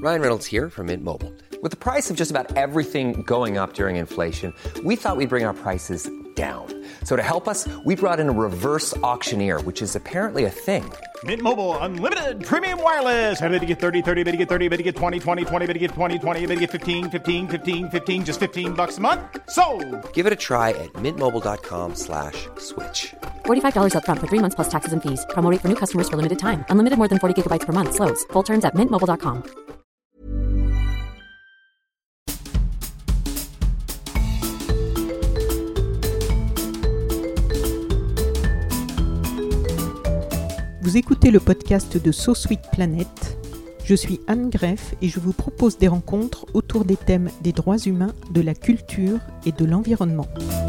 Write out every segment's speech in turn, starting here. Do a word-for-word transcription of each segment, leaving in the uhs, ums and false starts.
Ryan Reynolds here from Mint Mobile. With the price of just about everything going up during inflation, we thought we'd bring our prices down. So to help us, we brought in a reverse auctioneer, which is apparently a thing. Mint Mobile Unlimited Premium Wireless. How to get thirty, thirty, how to get thirty, how to get twenty, twenty, twenty, how to get twenty, twenty, how to get fifteen, fifteen, fifteen, fifteen, just fifteen bucks a month? Sold! Give it a try at mintmobile.com slash switch. forty-five dollars up front for three months plus taxes and fees. Promo rate for new customers for limited time. Unlimited more than forty gigabytes per month. Slows full terms at mint mobile dot com. Vous écoutez le podcast de So Sweet Planet. Je suis Anne Greff et je vous propose des rencontres autour des thèmes des droits humains, de la culture et de l'environnement.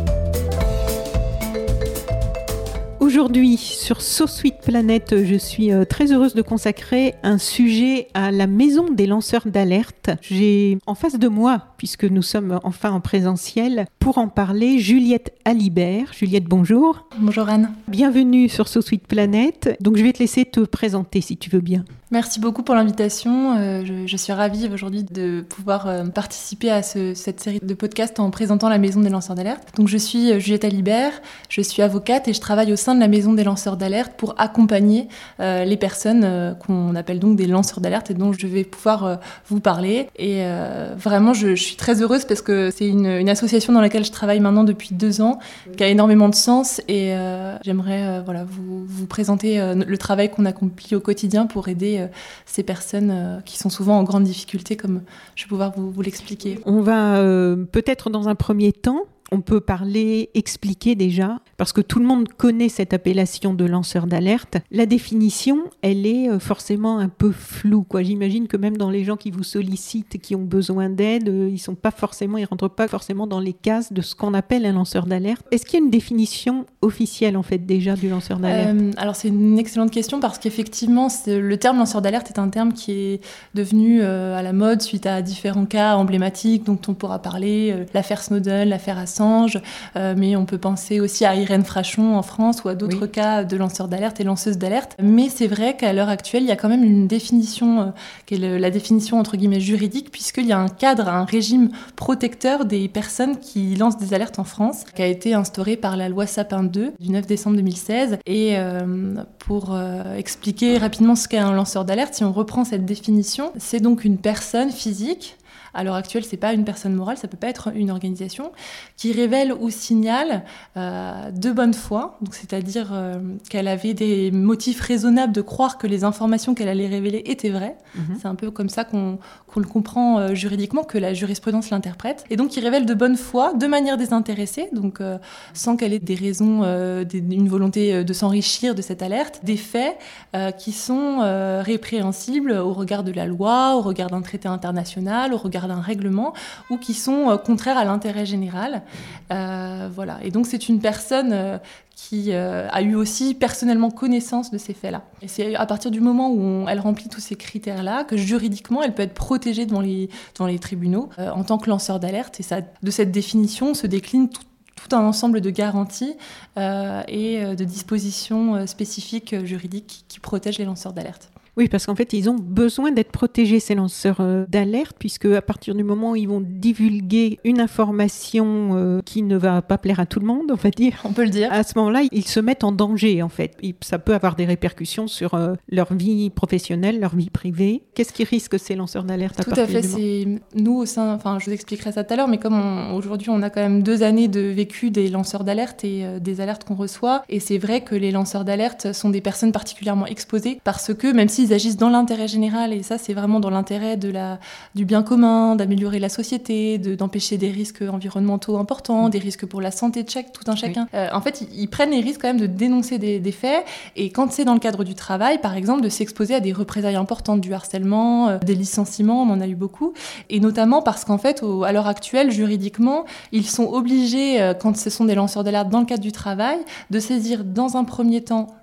Aujourd'hui, sur So Sweet Planet, je suis très heureuse de consacrer un sujet à la maison des lanceurs d'alerte. J'ai en face de moi, puisque nous sommes enfin en présentiel, pour en parler, Juliette Alibert. Juliette, bonjour. Bonjour Anne. Bienvenue sur So Sweet Planet. Donc je vais te laisser te présenter si tu veux bien. Merci beaucoup pour l'invitation. Euh, je, je suis ravie aujourd'hui de pouvoir euh, participer à ce, cette série de podcasts en présentant la Maison des lanceurs d'alerte. Donc, je suis euh, Juliette Alibert, je suis avocate et je travaille au sein de la Maison des lanceurs d'alerte pour accompagner euh, les personnes euh, qu'on appelle donc des lanceurs d'alerte et dont je vais pouvoir euh, vous parler. Et euh, vraiment, je, je suis très heureuse parce que c'est une, une association dans laquelle je travaille maintenant depuis deux ans, qui a énormément de sens et euh, j'aimerais euh, voilà, vous, vous présenter euh, le travail qu'on accomplit au quotidien pour aider euh, ces personnes euh, qui sont souvent en grande difficulté, comme je vais pouvoir vous, vous l'expliquer. On va euh, peut-être dans un premier temps, on peut parler, expliquer déjà, parce que tout le monde connaît cette appellation de lanceur d'alerte. La définition, elle est forcément un peu floue, quoi. J'imagine que même dans les gens qui vous sollicitent, qui ont besoin d'aide, ils sont pas forcément, ils rentrent pas forcément dans les cases de ce qu'on appelle un lanceur d'alerte. Est-ce qu'il y a une définition officielle en fait déjà du lanceur d'alerte ? euh, Alors c'est une excellente question parce qu'effectivement, c'est, le terme lanceur d'alerte est un terme qui est devenu euh, à la mode suite à différents cas emblématiques dont on pourra parler, euh, l'affaire Snowden, l'affaire Assange. Euh, mais on peut penser aussi à Irène Frachon en France ou à d'autres oui. cas de lanceurs d'alerte et lanceuses d'alerte. Mais c'est vrai qu'à l'heure actuelle, il y a quand même une définition, euh, qui est le, la définition entre guillemets juridique, puisqu'il y a un cadre, un régime protecteur des personnes qui lancent des alertes en France, qui a été instauré par la loi Sapin deux du neuf décembre deux mille seize. Et euh, pour euh, expliquer rapidement ce qu'est un lanceur d'alerte, si on reprend cette définition, c'est donc une personne physique. À l'heure actuelle, c'est pas une personne morale, ça peut pas être une organisation qui révèle ou signale euh, de bonne foi, donc c'est-à-dire euh, qu'elle avait des motifs raisonnables de croire que les informations qu'elle allait révéler étaient vraies. Mmh. C'est un peu comme ça qu'on, qu'on le comprend euh, juridiquement, que la jurisprudence l'interprète. Et donc, qui révèle de bonne foi, de manière désintéressée, donc euh, sans qu'elle ait des raisons, euh, des, une volonté de s'enrichir de cette alerte, des faits euh, qui sont euh, répréhensibles au regard de la loi, au regard d'un traité international, au regard d'un règlement ou qui sont euh, contraires à l'intérêt général. Euh, voilà. Et donc, c'est une personne euh, qui euh, a eu aussi personnellement connaissance de ces faits-là. Et c'est à partir du moment où on, elle remplit tous ces critères-là que juridiquement, elle peut être protégée devant les, devant les tribunaux euh, en tant que lanceur d'alerte. Et ça, de cette définition se décline tout tout un ensemble de garanties euh, et de dispositions euh, spécifiques euh, juridiques qui protègent les lanceurs d'alerte. Oui, parce qu'en fait, ils ont besoin d'être protégés, ces lanceurs euh, d'alerte, puisque à partir du moment où ils vont divulguer une information euh, qui ne va pas plaire à tout le monde, on va dire, on peut le dire. À ce moment-là, ils se mettent en danger, en fait. Et ça peut avoir des répercussions sur euh, leur vie professionnelle, leur vie privée. Qu'est-ce qui risque ces lanceurs d'alerte à tout partir à fait, du moment ? C'est nous au sein. Enfin, je vous expliquerai ça tout à l'heure, mais comme on, aujourd'hui, on a quand même deux années de vécu des lanceurs d'alerte et euh, des alertes qu'on reçoit, et c'est vrai que les lanceurs d'alerte sont des personnes particulièrement exposées parce que même s'ils agissent dans l'intérêt général, et ça c'est vraiment dans l'intérêt de la, du bien commun, d'améliorer la société, de, d'empêcher des risques environnementaux importants, des risques pour la santé de chaque, tout un chacun. Oui. Euh, en fait, ils, ils prennent les risques quand même de dénoncer des, des faits, et quand c'est dans le cadre du travail, par exemple, de s'exposer à des représailles importantes, du harcèlement, euh, des licenciements, on en a eu beaucoup, et notamment parce qu'en fait, au, à l'heure actuelle, juridiquement, ils sont obligés, euh, quand ce sont des lanceurs d'alerte dans le cadre du travail, de saisir dans un premier temps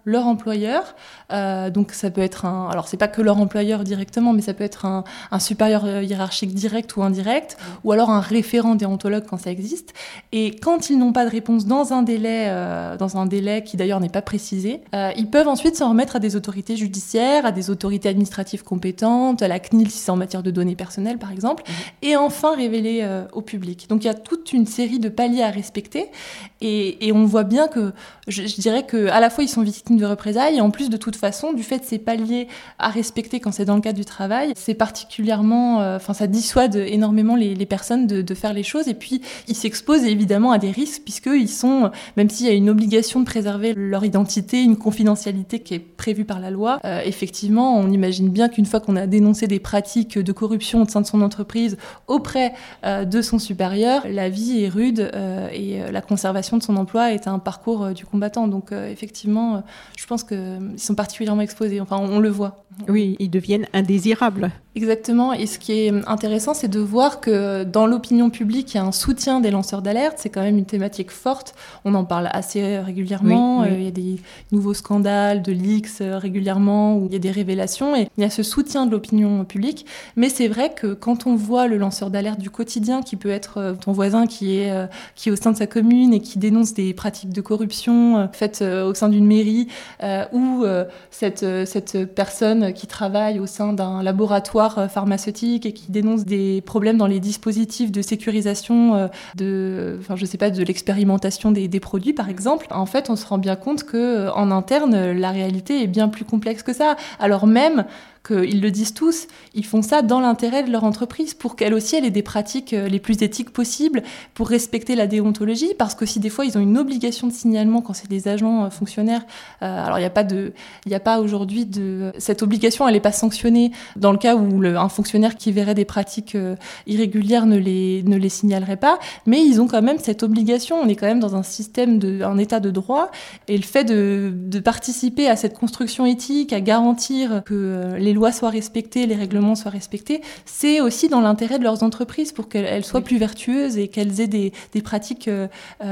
leur employeur. Euh, donc ça peut être un... Alors c'est pas que leur employeur directement, mais ça peut être un, un supérieur hiérarchique direct ou indirect, ou alors un référent déontologue quand ça existe. Et quand ils n'ont pas de réponse dans un délai, euh, dans un délai qui d'ailleurs n'est pas précisé, euh, ils peuvent ensuite s'en remettre à des autorités judiciaires, à des autorités administratives compétentes, à la C N I L si c'est en matière de données personnelles par exemple, mmh. et enfin révéler euh, au public. Donc il y a toute une série de paliers à respecter, et, et on voit bien que, je, je dirais qu'à la fois ils sont victimes de représailles, et en plus de toute façon, du fait de ces paliers à respecter quand c'est dans le cadre du travail, c'est particulièrement, enfin euh, ça dissuade énormément les, les personnes de, de faire les choses, et puis ils s'exposent évidemment à des risques puisqu'ils sont, même s'il y a une obligation de préserver leur identité, une confidentialité qui est prévue par la loi, euh, effectivement on imagine bien qu'une fois qu'on a dénoncé des pratiques de corruption au sein de son entreprise auprès euh, de son supérieur, la vie est rude euh, et la conservation de son emploi est un parcours euh, du combattant. Donc euh, effectivement, euh, je pense qu'ils sont particulièrement exposés, enfin on, on le voit. Oui, ils deviennent indésirables. Exactement, et ce qui est intéressant, c'est de voir que dans l'opinion publique, il y a un soutien des lanceurs d'alerte, c'est quand même une thématique forte, on en parle assez régulièrement, oui, oui. Euh, il y a des nouveaux scandales, de leaks euh, régulièrement, où il y a des révélations, et il y a ce soutien de l'opinion publique, mais c'est vrai que quand on voit le lanceur d'alerte du quotidien, qui peut être euh, ton voisin qui est, euh, qui est au sein de sa commune et qui dénonce des pratiques de corruption euh, faites euh, au sein d'une mairie, euh, ou euh, cette, euh, cette personne qui travaille au sein d'un laboratoire pharmaceutique et qui dénonce des problèmes dans les dispositifs de sécurisation euh, de, enfin je sais pas, de l'expérimentation des, des produits par exemple. En fait, on se rend bien compte que en interne, la réalité est bien plus complexe que ça. Alors même qu'ils le disent tous, ils font ça dans l'intérêt de leur entreprise pour qu'elle aussi elle ait des pratiques les plus éthiques possibles, pour respecter la déontologie, parce que si des fois ils ont une obligation de signalement quand c'est des agents euh, fonctionnaires, euh, alors il n'y a pas de, il n'y a pas aujourd'hui de cette obligation, elle n'est pas sanctionnée dans le cas où le, un fonctionnaire qui verrait des pratiques euh, irrégulières ne les ne les signalerait pas, mais ils ont quand même cette obligation. On est quand même dans un système de, un état de droit, et le fait de de participer à cette construction éthique, à garantir que euh, les les lois soient respectées, les règlements soient respectés, c'est aussi dans l'intérêt de leurs entreprises pour qu'elles soient oui. plus vertueuses et qu'elles aient des, des pratiques euh,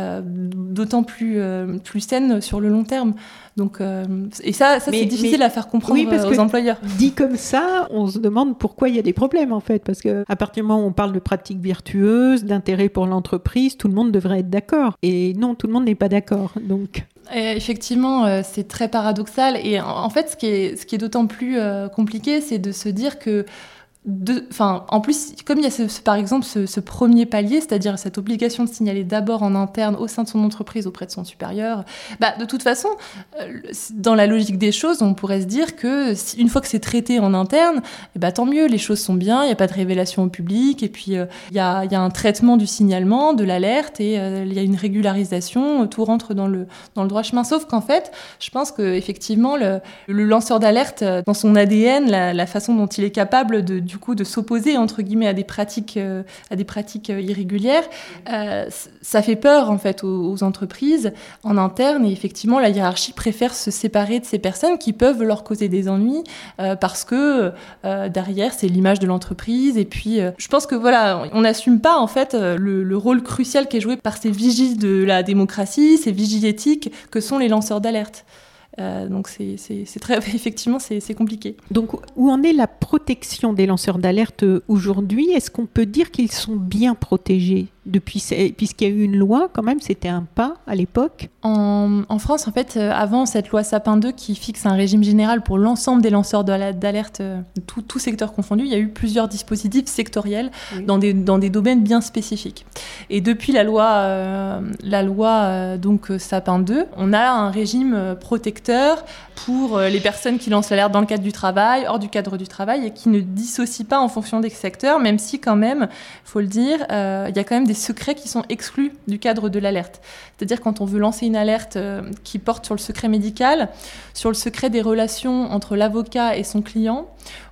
d'autant plus, euh, plus saines sur le long terme. Donc, euh, et ça, ça mais, c'est difficile mais, à faire comprendre oui, aux employeurs. Dit comme ça, on se demande pourquoi il y a des problèmes en fait, parce qu'à partir du moment où on parle de pratiques vertueuses, d'intérêt pour l'entreprise, tout le monde devrait être d'accord. Et non, tout le monde n'est pas d'accord. Donc... Et effectivement, euh, c'est très paradoxal. Et en, en fait, ce qui est, ce qui est d'autant plus euh, compliqué, c'est de se dire que De, enfin, en plus, comme il y a ce, ce, par exemple ce, ce premier palier, c'est-à-dire cette obligation de signaler d'abord en interne au sein de son entreprise auprès de son supérieur, bah, de toute façon, euh, dans la logique des choses, on pourrait se dire que si, une fois que c'est traité en interne, eh bah, tant mieux, les choses sont bien, il n'y a pas de révélation au public, et puis il euh, y, a, y a un traitement du signalement, de l'alerte, et il euh, y a une régularisation, tout rentre dans le, dans le droit chemin. Sauf qu'en fait, je pense qu'effectivement, le, le lanceur d'alerte, dans son A D N, la, la façon dont il est capable de du coup de s'opposer entre guillemets à des pratiques euh, à des pratiques euh, irrégulières, euh, ça fait peur en fait aux, aux entreprises en interne, et effectivement la hiérarchie préfère se séparer de ces personnes qui peuvent leur causer des ennuis euh, parce que euh, derrière c'est l'image de l'entreprise, et puis euh, je pense que voilà, on n'assume pas en fait le, le rôle crucial qui est joué par ces vigiles de la démocratie, ces vigiles éthiques que sont les lanceurs d'alerte. Euh, donc c'est, c'est, c'est très, effectivement c'est, c'est compliqué. Donc où en est la protection des lanceurs d'alerte aujourd'hui ? Est-ce qu'on peut dire qu'ils sont bien protégés depuis, puisqu'il y a eu une loi quand même, c'était un pas à l'époque ? En, en France, en fait, euh, avant cette loi Sapin deux qui fixe un régime général pour l'ensemble des lanceurs d'alerte, euh, tout, tout secteur confondu, il y a eu plusieurs dispositifs sectoriels oui. dans, des, dans des domaines bien spécifiques. Et depuis la loi, euh, la loi euh, donc, Sapin deux, on a un régime euh, protecteur pour euh, les personnes qui lancent l'alerte dans le cadre du travail, hors du cadre du travail, et qui ne dissocie pas en fonction des secteurs, même si quand même, il faut le dire, euh, il y a quand même des secrets qui sont exclus du cadre de l'alerte. C'est-à-dire quand on veut lancer une alerte euh, qui porte sur le secret médical, sur le secret des relations entre l'avocat et son client,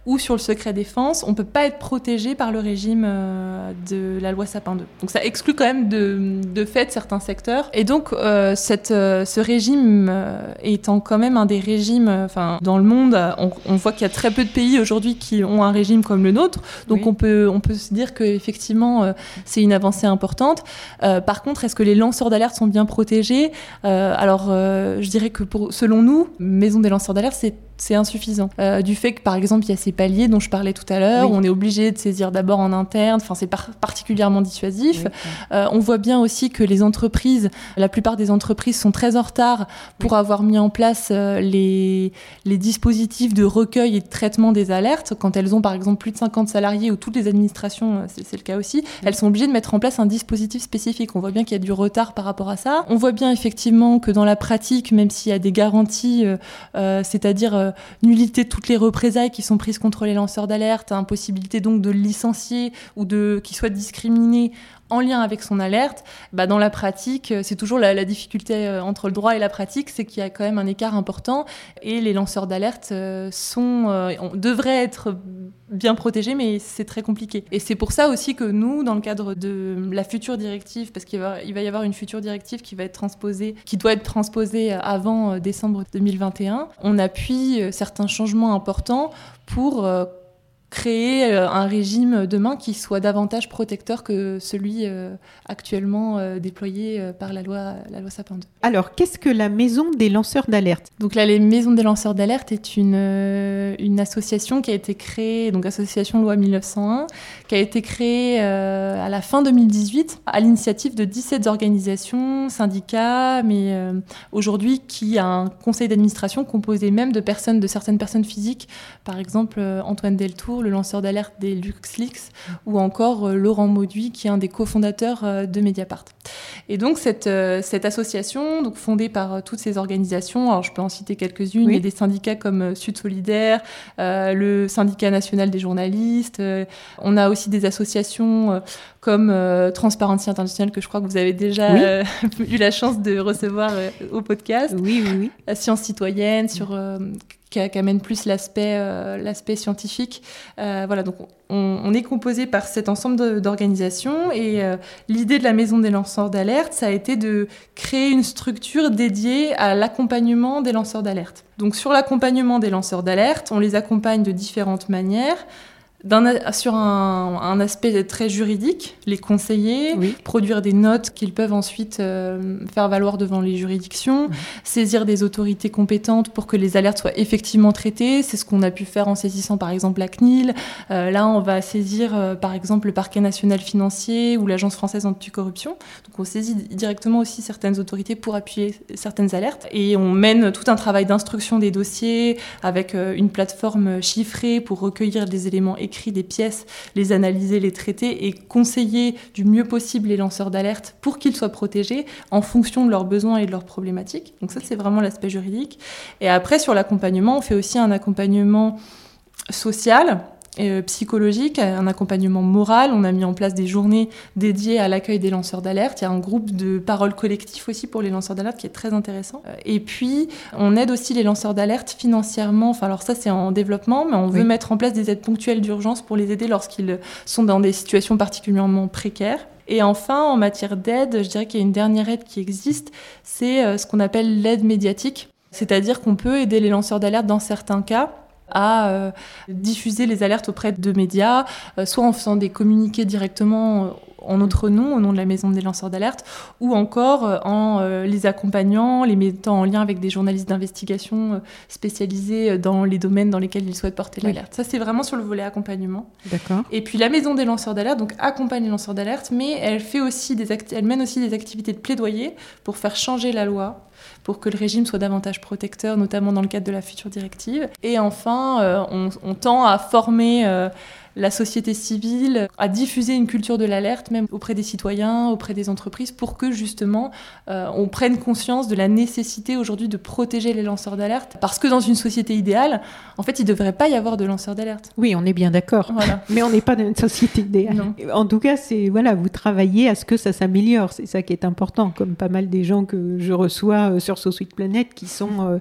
ou sur le secret défense, on ne peut pas être protégé par le régime euh, de la loi Sapin deux. Donc ça exclut quand même de, de fait certains secteurs. Et donc euh, cette, euh, ce régime euh, étant quand même un des régimes, enfin euh, dans le monde, on, on voit qu'il y a très peu de pays aujourd'hui qui ont un régime comme le nôtre. Donc oui. on, peut, on peut se dire qu'effectivement euh, c'est une avancée importante. Euh, par contre, est-ce que les lanceurs d'alerte sont bien protégés ? euh, Alors euh, je dirais que pour, selon nous, Maison des lanceurs d'alerte, c'est c'est insuffisant. Euh, du fait que, par exemple, il y a ces paliers dont je parlais tout à l'heure, oui. où on est obligé de saisir d'abord en interne, enfin, c'est par- particulièrement dissuasif. Oui, oui. Euh, on voit bien aussi que les entreprises, la plupart des entreprises sont très en retard pour oui. avoir mis en place euh, les, les dispositifs de recueil et de traitement des alertes. Quand elles ont, par exemple, plus de cinquante salariés, ou toutes les administrations, c'est, c'est le cas aussi, oui. elles sont obligées de mettre en place un dispositif spécifique. On voit bien qu'il y a du retard par rapport à ça. On voit bien, effectivement, que dans la pratique, même s'il y a des garanties, euh, euh, c'est-à-dire euh, nullité de toutes les représailles qui sont prises contre les lanceurs d'alerte, impossibilité donc de le licencier ou de qu'il soit discriminé en lien avec son alerte, bah dans la pratique, c'est toujours la, la difficulté entre le droit et la pratique, c'est qu'il y a quand même un écart important et les lanceurs d'alerte sont, euh, on, devraient être bien protégés, mais c'est très compliqué. Et c'est pour ça aussi que nous, dans le cadre de la future directive, parce qu'il va, il va y avoir une future directive qui va être transposée, qui doit être transposée avant décembre deux mille vingt et un, on appuie certains changements importants pour euh, créer un régime demain qui soit davantage protecteur que celui euh, actuellement euh, déployé euh, par la loi, la loi Sapin deux. Alors, qu'est-ce que la Maison des lanceurs d'alerte ? Donc là, les Maisons des lanceurs d'alerte est une, euh, une association qui a été créée, donc association loi mille neuf cent un, qui a été créée euh, à la fin deux mille dix-huit à l'initiative de dix-sept organisations, syndicats, mais euh, aujourd'hui qui a un conseil d'administration composé même de personnes, de certaines personnes physiques, par exemple euh, Antoine Deltour, le lanceur d'alerte des LuxLeaks, ou encore euh, Laurent Mauduit, qui est un des cofondateurs euh, de Mediapart. Et donc cette, euh, cette association, donc fondée par euh, toutes ces organisations, alors je peux en citer quelques-unes, oui. il y a des syndicats comme euh, Sud Solidaire, euh, le syndicat national des journalistes, euh, on a aussi des associations euh, comme euh, Transparency International, que je crois que vous avez déjà oui. euh, eu la chance de recevoir euh, au podcast. Oui, oui, oui. La Science citoyenne, sur... Euh, qui amène plus l'aspect, euh, l'aspect scientifique. Euh, voilà, donc on, on est composé par cet ensemble de, d'organisations et euh, l'idée de la Maison des lanceurs d'alerte, ça a été de créer une structure dédiée à l'accompagnement des lanceurs d'alerte. Donc sur l'accompagnement des lanceurs d'alerte, on les accompagne de différentes manières. D'un, sur un, un aspect très juridique, les conseiller, oui. produire des notes qu'ils peuvent ensuite euh, faire valoir devant les juridictions, mmh. saisir des autorités compétentes pour que les alertes soient effectivement traitées. C'est ce qu'on a pu faire en saisissant par exemple la C N I L. Euh, là, on va saisir euh, par exemple le Parquet national financier ou l'Agence française anticorruption. Donc on saisit directement aussi certaines autorités pour appuyer certaines alertes. Et on mène tout un travail d'instruction des dossiers avec euh, une plateforme chiffrée pour recueillir des éléments écrits, des pièces, les analyser, les traiter et conseiller du mieux possible les lanceurs d'alerte pour qu'ils soient protégés en fonction de leurs besoins et de leurs problématiques. Donc ça, c'est vraiment l'aspect juridique. Et après, sur l'accompagnement, on fait aussi un accompagnement social, Euh, psychologique, un accompagnement moral. On a mis en place des journées dédiées à l'accueil des lanceurs d'alerte. Il y a un groupe de parole collectif aussi pour les lanceurs d'alerte qui est très intéressant. Et puis, on aide aussi les lanceurs d'alerte financièrement. Enfin, alors ça, c'est en développement, mais on veut oui. mettre en place des aides ponctuelles d'urgence pour les aider lorsqu'ils sont dans des situations particulièrement précaires. Et enfin, en matière d'aide, je dirais qu'il y a une dernière aide qui existe, c'est euh, ce qu'on appelle l'aide médiatique. C'est-à-dire qu'on peut aider les lanceurs d'alerte dans certains cas à euh, diffuser les alertes auprès de médias, euh, soit en faisant des communiqués directement euh, en notre nom, au nom de la Maison des lanceurs d'alerte, ou encore euh, en euh, les accompagnant, les mettant en lien avec des journalistes d'investigation euh, spécialisés dans les domaines dans lesquels ils souhaitent porter oui. l'alerte. Ça, c'est vraiment sur le volet accompagnement. D'accord. Et puis la Maison des lanceurs d'alerte, donc accompagne les lanceurs d'alerte, mais elle fait aussi des acti- elle mène aussi des activités de plaidoyer pour faire changer la loi, pour que le régime soit davantage protecteur, notamment dans le cadre de la future directive. Et enfin, euh, on, on tend à former euh, la société civile, à diffuser une culture de l'alerte, même auprès des citoyens, auprès des entreprises, pour que justement euh, on prenne conscience de la nécessité aujourd'hui de protéger les lanceurs d'alerte. Parce que dans une société idéale, en fait, il ne devrait pas y avoir de lanceurs d'alerte. Oui, on est bien d'accord. Voilà. Mais on n'est pas dans une société idéale. Non. En tout cas, c'est, voilà, vous travaillez à ce que ça s'améliore. C'est ça qui est important, comme pas mal des gens que je reçois sur SoSuite Planète qui sont... Euh,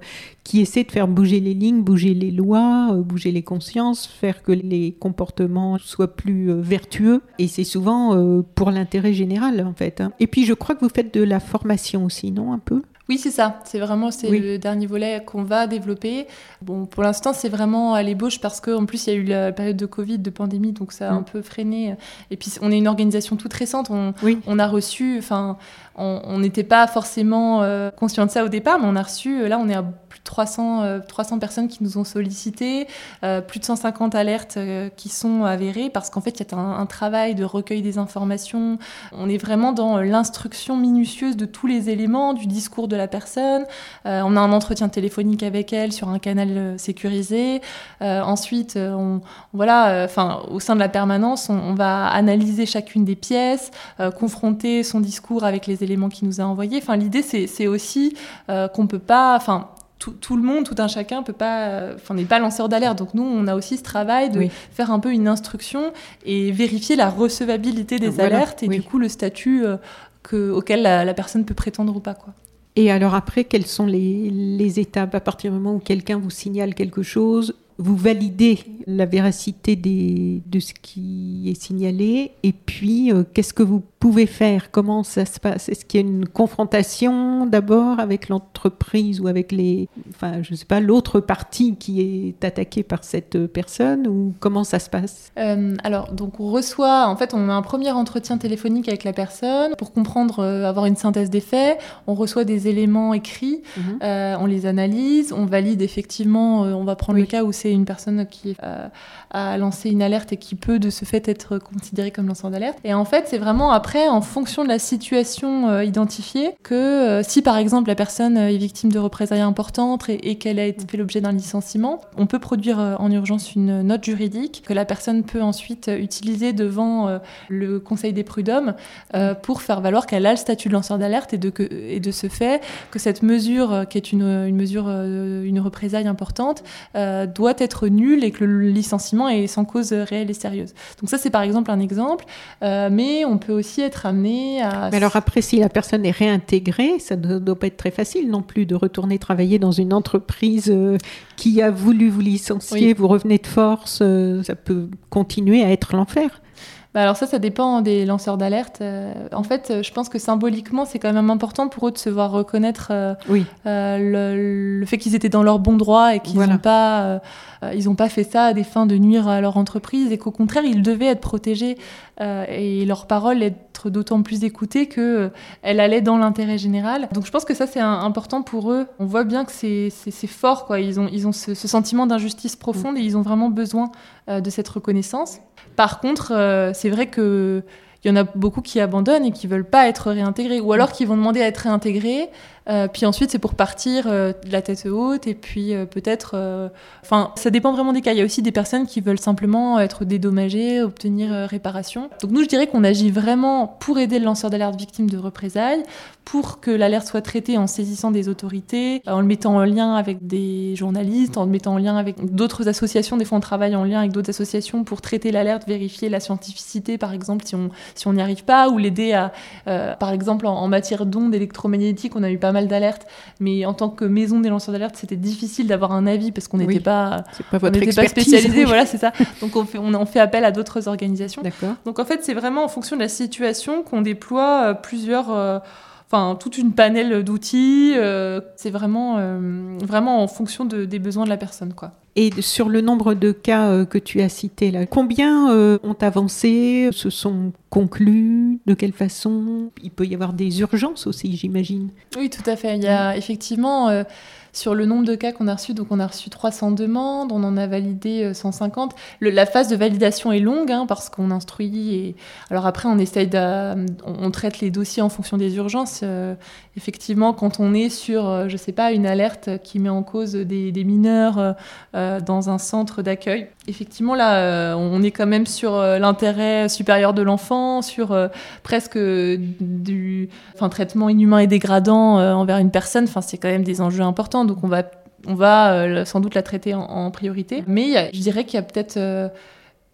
qui essaie de faire bouger les lignes, bouger les lois, euh, bouger les consciences, faire que les comportements soient plus euh, vertueux. Et c'est souvent euh, pour l'intérêt général, en fait. Hein. Et puis, je crois que vous faites de la formation aussi, non, un peu ? Oui, c'est ça. C'est vraiment c'est oui. le dernier volet qu'on va développer. Bon, pour l'instant, c'est vraiment à l'ébauche parce qu'en plus, il y a eu la période de Covid, de pandémie, donc ça a mmh. un peu freiné. Et puis, on est une organisation toute récente. On, oui. on a reçu... Enfin, on n'était pas forcément euh, conscient de ça au départ, mais on a reçu... Là, on est à plus de trois cents, euh, trois cents personnes qui nous ont sollicité, euh, plus de cent cinquante alertes euh, qui sont avérées parce qu'en fait, il y a un, un travail de recueil des informations. On est vraiment dans l'instruction minutieuse de tous les éléments, du discours de la personne. Euh, on a un entretien téléphonique avec elle sur un canal euh, sécurisé. Euh, ensuite, euh, on, voilà, enfin, euh, au sein de la permanence, on, on va analyser chacune des pièces, euh, confronter son discours avec les éléments qu'il nous a envoyés. Enfin, l'idée, c'est, c'est aussi euh, qu'on peut pas... Enfin, Tout, tout le monde, tout un chacun peut pas, enfin, n'est pas lanceur d'alerte. Donc nous, on a aussi ce travail de oui. faire un peu une instruction et vérifier la recevabilité des voilà. alertes et oui. du coup le statut euh, que, auquel la, la personne peut prétendre ou pas, quoi. Et alors après, quelles sont les, les étapes à partir du moment où quelqu'un vous signale quelque chose ? Vous validez la véracité des, de ce qui est signalé et puis euh, qu'est-ce que vous pouvez faire ? Comment ça se passe ? Est-ce qu'il y a une confrontation d'abord avec l'entreprise ou avec les, enfin, je sais pas, l'autre partie qui est attaquée par cette personne ou comment ça se passe ? euh, Alors, donc on reçoit, en fait, on a un premier entretien téléphonique avec la personne pour comprendre, euh, avoir une synthèse des faits. On reçoit des éléments écrits, mmh. euh, on les analyse, on valide effectivement, euh, on va prendre oui. le cas où c'est une personne qui euh, a lancé une alerte et qui peut de ce fait être considérée comme lanceur d'alerte. Et en fait, c'est vraiment après, en fonction de la situation euh, identifiée, que euh, si par exemple la personne est victime de représailles importantes et, et qu'elle a été fait l'objet d'un licenciement, on peut produire euh, en urgence une note juridique que la personne peut ensuite utiliser devant euh, le Conseil des prud'hommes euh, pour faire valoir qu'elle a le statut de lanceur d'alerte et de, que, et de ce fait que cette mesure, euh, qui est une, une mesure, euh, une représaille importante, euh, doit être nulle et que le licenciement est sans cause réelle et sérieuse. Donc ça, c'est par exemple un exemple, euh, mais on peut aussi être amené à... Mais alors après, si la personne est réintégrée, ça ne doit pas être très facile non plus de retourner travailler dans une entreprise euh, qui a voulu vous licencier, oui. vous revenez de force, euh, ça peut continuer à être l'enfer. Bah alors ça, ça dépend des lanceurs d'alerte. Euh, en fait, je pense que symboliquement, c'est quand même important pour eux de se voir reconnaître euh, oui. euh, le, le fait qu'ils étaient dans leur bon droit et qu'ils n'ont voilà. pas, euh, ils ont pas fait ça à des fins de nuire à leur entreprise et qu'au contraire, ils devaient être protégés euh, et leur parole être d'autant plus écoutée qu'elle euh, allait dans l'intérêt général. Donc je pense que ça, c'est un, important pour eux. On voit bien que c'est, c'est, c'est fort, quoi. Ils ont, ils ont ce, ce sentiment d'injustice profonde mmh. et ils ont vraiment besoin euh, de cette reconnaissance. Par contre, euh, c'est vrai qu'il y en a beaucoup qui abandonnent et qui ne veulent pas être réintégrés, ou alors qui vont demander à être réintégrés, euh, puis ensuite c'est pour partir euh, de la tête haute, et puis euh, peut-être... Enfin, euh, ça dépend vraiment des cas. Il y a aussi des personnes qui veulent simplement être dédommagées, obtenir euh, réparation. Donc nous, je dirais qu'on agit vraiment pour aider le lanceur d'alerte victime de représailles, pour que l'alerte soit traitée en saisissant des autorités, en le mettant en lien avec des journalistes, en le mettant en lien avec d'autres associations. Des fois, on travaille en lien avec d'autres associations pour traiter l'alerte, vérifier la scientificité, par exemple, si on si on n'y arrive pas, ou l'aider à... Euh, par exemple, en, en matière d'ondes électromagnétiques, on a eu pas mal d'alertes, mais en tant que maison des lanceurs d'alerte, c'était difficile d'avoir un avis parce qu'on n'était oui, pas, pas, pas spécialisé. Oui. Voilà, c'est ça. Donc, on fait, on, on fait appel à d'autres organisations. D'accord. Donc, en fait, c'est vraiment en fonction de la situation qu'on déploie euh, plusieurs... Euh, Enfin, toute une panel d'outils, euh, c'est vraiment, euh, vraiment en fonction de, des besoins de la personne, quoi. Et sur le nombre de cas euh, que tu as cités, là, combien euh, ont avancé, se sont conclus, de quelle façon ? Il peut y avoir des urgences aussi, j'imagine. Oui, tout à fait. Il y a effectivement... Euh, Sur le nombre de cas qu'on a reçus, donc on a reçu trois cents demandes, on en a validé cent cinquante. Le, la phase de validation est longue hein, parce qu'on instruit. Et... Alors après, on essaye de, on, on traite les dossiers en fonction des urgences. Euh, effectivement, quand on est sur, euh, je sais pas, une alerte qui met en cause des, des mineurs euh, dans un centre d'accueil, effectivement là, euh, on est quand même sur euh, l'intérêt supérieur de l'enfant, sur euh, presque du, enfin, traitement inhumain et dégradant euh, envers une personne. Enfin, c'est quand même des enjeux importants. Donc on va, on va euh, sans doute la traiter en, en priorité. Mais y a, je dirais qu'il y a peut-être euh,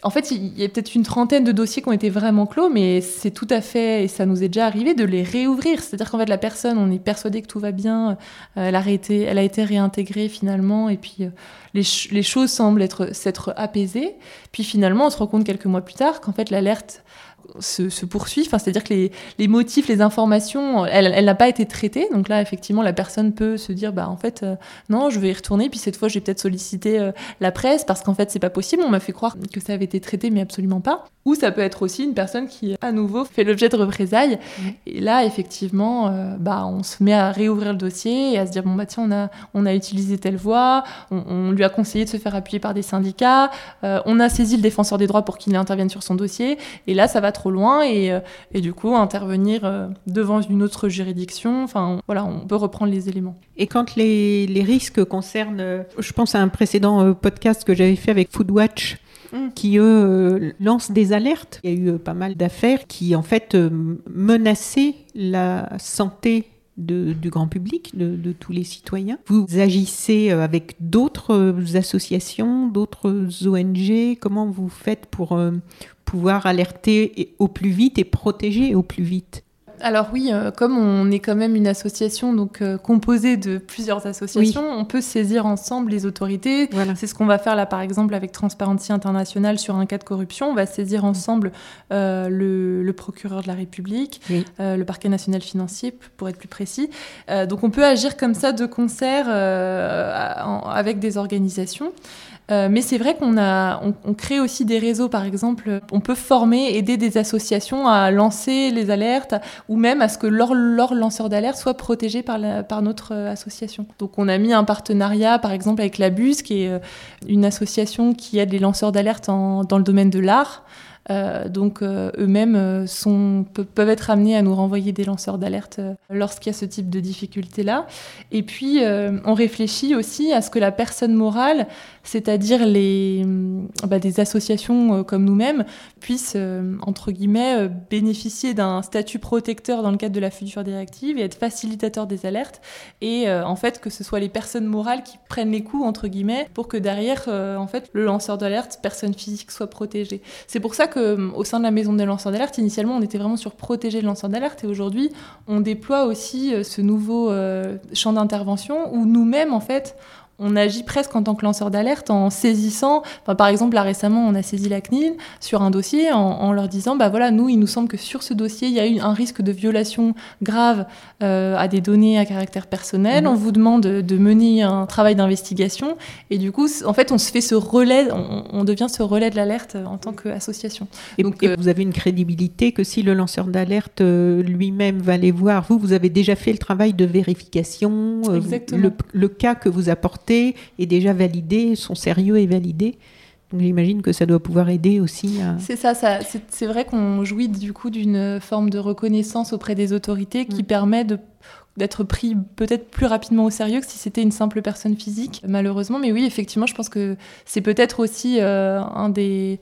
En fait, il y a peut-être une trentaine de dossiers qui ont été vraiment clos, mais c'est tout à fait, et ça nous est déjà arrivé, de les réouvrir. C'est-à-dire qu'en fait, la personne, on est persuadé que tout va bien, euh, elle, a été, elle a été réintégrée finalement, et puis euh, les, ch- les choses semblent être, s'être apaisées. Puis finalement, on se rend compte quelques mois plus tard qu'en fait, l'alerte se, se poursuit. Enfin, c'est-à-dire que les, les motifs, les informations, elle, elle n'a pas été traitée. Donc là, effectivement, la personne peut se dire, bah en fait, euh, non, je vais y retourner. Puis cette fois, je vais peut-être solliciter euh, la presse parce qu'en fait, c'est pas possible. On m'a fait croire que ça avait été traité, mais absolument pas. Ou ça peut être aussi une personne qui, à nouveau, fait l'objet de représailles. Mmh. Et là, effectivement, euh, bah on se met à réouvrir le dossier et à se dire, bon bah tiens, on a, on a utilisé telle voie, on, on lui a conseillé de se faire appuyer par des syndicats, euh, on a saisi le défenseur des droits pour qu'il intervienne sur son dossier. Et là, ça va trop loin et, et du coup intervenir devant une autre juridiction. Enfin, on, voilà, on peut reprendre les éléments. Et quand les, les risques concernent, je pense à un précédent podcast que j'avais fait avec Foodwatch, mmh. qui eux euh, lancent des alertes. Il y a eu euh, pas mal d'affaires qui en fait euh, menaçaient la santé De, du grand public, de, de tous les citoyens. Vous agissez avec d'autres associations, d'autres O N G. Comment vous faites pour euh, pouvoir alerter au plus vite et protéger au plus vite ? Alors oui, euh, comme on est quand même une association donc euh, composée de plusieurs associations, oui. on peut saisir ensemble les autorités. Voilà. C'est ce qu'on va faire là par exemple avec Transparency International sur un cas de corruption. On va saisir ensemble euh, le, le procureur de la République, oui. euh, le parquet national financier pour être plus précis. Euh, donc on peut agir comme ça de concert euh, en, avec des organisations. Euh, mais c'est vrai qu'on a, on, on crée aussi des réseaux, par exemple, on peut former, aider des associations à lancer les alertes ou même à ce que leur, leur lanceur d'alerte soit protégé par, la, par notre association. Donc on a mis un partenariat, par exemple, avec la B U S, qui est une association qui aide les lanceurs d'alerte en, dans le domaine de l'art. Euh, donc euh, eux-mêmes sont, pe- peuvent être amenés à nous renvoyer des lanceurs d'alerte euh, lorsqu'il y a ce type de difficulté-là. Et puis euh, on réfléchit aussi à ce que la personne morale, c'est-à-dire les, bah, des associations euh, comme nous-mêmes, puissent euh, entre guillemets euh, bénéficier d'un statut protecteur dans le cadre de la future directive et être facilitateur des alertes. Et euh, en fait que ce soit les personnes morales qui prennent les coups entre guillemets pour que derrière euh, en fait le lanceur d'alerte, personne physique, soit protégé. C'est pour ça qu'au sein de la maison des lanceurs d'alerte, initialement, on était vraiment sur protéger le lanceur d'alerte. Et aujourd'hui, on déploie aussi ce nouveau euh, champ d'intervention où nous-mêmes, en fait, on agit presque en tant que lanceur d'alerte en saisissant, enfin, par exemple, là récemment, on a saisi la C N I L sur un dossier en, en leur disant, bah voilà, nous, il nous semble que sur ce dossier, il y a eu un risque de violation grave euh, à des données à caractère personnel. Mmh. On vous demande de, de mener un travail d'investigation. Et du coup, en fait, on se fait ce relais, on, on devient ce relais de l'alerte en tant qu'association. Et, Donc, et euh, vous avez une crédibilité que si le lanceur d'alerte euh, lui-même va aller voir, vous, vous avez déjà fait le travail de vérification, euh, le, le cas que vous apportez est déjà validé, son sérieux est validé. Donc j'imagine que ça doit pouvoir aider aussi à... C'est ça, ça c'est, c'est vrai qu'on jouit du coup d'une forme de reconnaissance auprès des autorités qui mmh. permet de, d'être pris peut-être plus rapidement au sérieux que si c'était une simple personne physique, malheureusement. Mais oui, effectivement, je pense que c'est peut-être aussi euh, un des...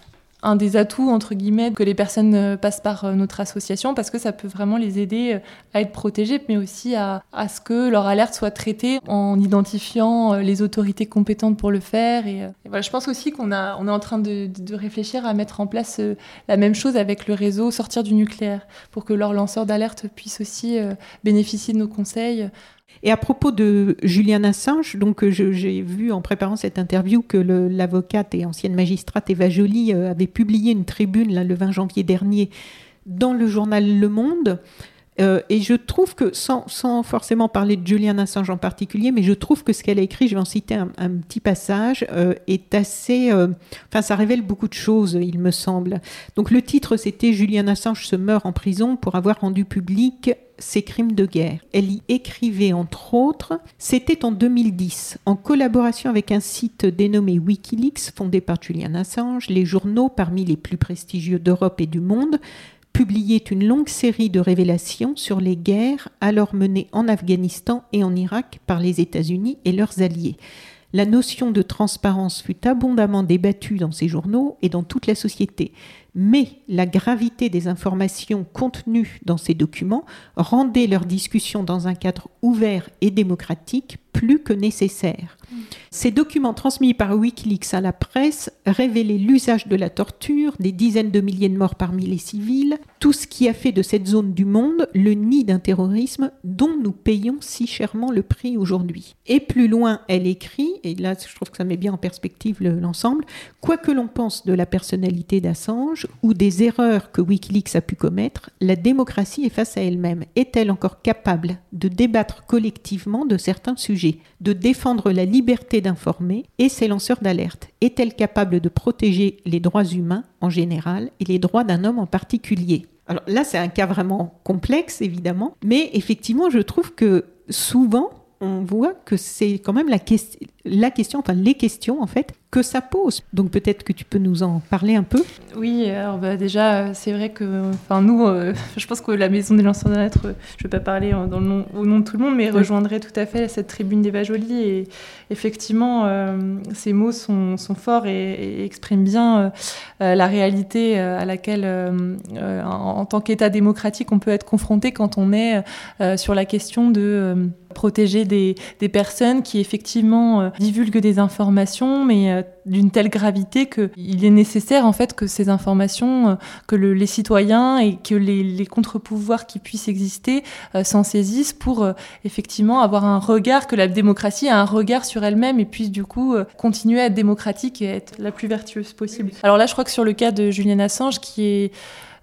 un des atouts, entre guillemets, que les personnes passent par notre association parce que ça peut vraiment les aider à être protégées, mais aussi à, à ce que leur alerte soit traitée en identifiant les autorités compétentes pour le faire. Et, et voilà, je pense aussi qu'on a, on est en train de, de réfléchir à mettre en place la même chose avec le réseau Sortir du nucléaire pour que leurs lanceurs d'alerte puissent aussi bénéficier de nos conseils. Et à propos de Julian Assange, donc je, j'ai vu en préparant cette interview que le, l'avocate et ancienne magistrate Eva Joly euh, avait publié une tribune là, le vingt janvier dernier dans le journal Le Monde. Euh, et je trouve que, sans, sans forcément parler de Julian Assange en particulier, mais je trouve que ce qu'elle a écrit, je vais en citer un, un petit passage, euh, est assez... Euh, enfin, ça révèle beaucoup de choses, il me semble. Donc le titre, c'était « Julian Assange se meurt en prison pour avoir rendu public ses crimes de guerre ». Elle y écrivait, entre autres, « C'était en deux mille dix, en collaboration avec un site dénommé Wikileaks, fondé par Julian Assange, les journaux parmi les plus prestigieux d'Europe et du monde, publiait une longue série de révélations sur les guerres alors menées en Afghanistan et en Irak par les États-Unis et leurs alliés. La notion de transparence fut abondamment débattue dans ces journaux et dans toute la société. Mais la gravité des informations contenues dans ces documents rendait leur discussion dans un cadre ouvert et démocratique plus que nécessaire. Ces documents transmis par Wikileaks à la presse révélaient l'usage de la torture, des dizaines de milliers de morts parmi les civils, tout ce qui a fait de cette zone du monde le nid d'un terrorisme dont nous payons si chèrement le prix aujourd'hui. Et plus loin, elle écrit, et là je trouve que ça met bien en perspective le, l'ensemble, quoi que l'on pense de la personnalité d'Assange ou des erreurs que Wikileaks a pu commettre, la démocratie est face à elle-même. Est-elle encore capable de débattre collectivement de certains sujets, de défendre la liberté d'informer et ses lanceurs d'alerte? Est-elle capable de protéger les droits humains en général et les droits d'un homme en particulier? Alors là, c'est un cas vraiment complexe, évidemment, mais effectivement, je trouve que souvent, on voit que c'est quand même la, que- la question, enfin les questions en fait, que ça pose. Donc peut-être que tu peux nous en parler un peu. Oui, alors bah, déjà, c'est vrai que enfin, nous, euh, je pense que la Maison des lanceurs d'alerte, euh, je ne vais pas parler euh, dans le nom, au nom de tout le monde, mais oui. rejoindrait tout à fait cette tribune d'Eva Joly. Et effectivement, euh, ces mots sont, sont forts et, et expriment bien euh, la réalité à laquelle, euh, euh, en, en tant qu'État démocratique, on peut être confronté quand on est euh, sur la question de euh, protéger des, des personnes qui effectivement euh, divulguent des informations, mais euh, d'une telle gravité qu'il est nécessaire en fait que ces informations, euh, que le, les citoyens et que les, les contre-pouvoirs qui puissent exister euh, s'en saisissent pour euh, effectivement avoir un regard, que la démocratie a un regard sur elle-même et puisse du coup euh, continuer à être démocratique et être la plus vertueuse possible. Alors là, je crois que sur le cas de Julian Assange, qui est